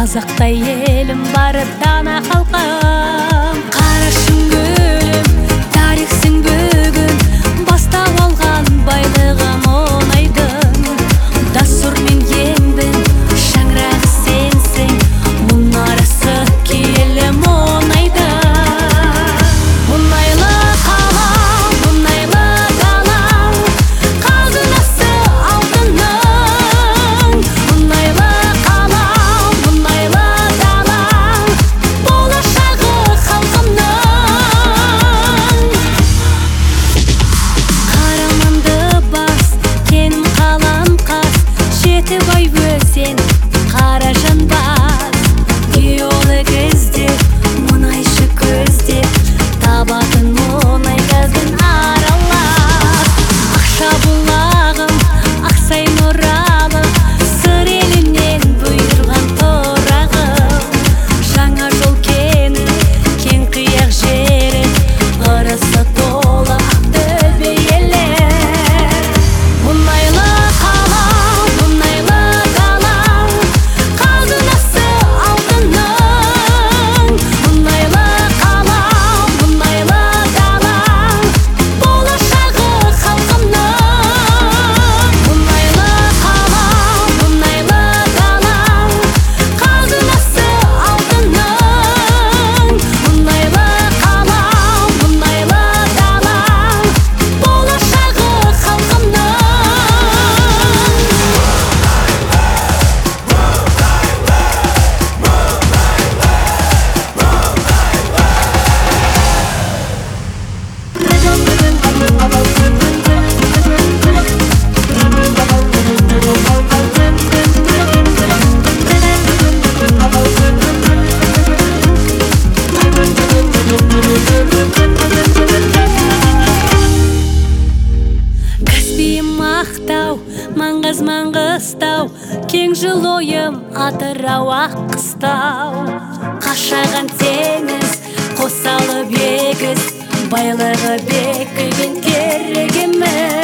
Қазақтай елім бары дана халқым. Қарашың гүлім, тарихсың бүгін, бастап алған байлығым оңайдың. Дастурмен еңбін, шаңырағы сенсің, мұнарасы киелі мұнайды. Мұнайлы қалам, мұнайлы далам, қазынасы алтының. Мұнайлы қалам, мұнайлы далам, болашағы халқымның. Қараманды бас, кенім қалам қас, Жетібай өзен, Қаражан бас. Геолог іздеп, мұнайшы көздеп, табатын мұнай газын аралап. Ақша бұлағым, Ақсай нұралым, сыр елінен бұйырған торағым. Жаңа жол кені, кең қияқ жері, ырысы толы Ақтөбе елі. Мұнайлы қалам, мұнайлы далам, қазынасы алтының. Мұнайлы қалам, мұнайлы далам, болашағы халқымның. Мұнайлы қалам, мұнайлы далам, қазынасы алтының. Мұнайлы қалам, мұнайлы далам, болашағы халқымның. Каспийім Ақтау, Маңғаз Маңғыстау, кең жыл ойым Атырау Аққыстау. Қашаған теңіз, қосалып егіз, байлығы бекіген керек емес.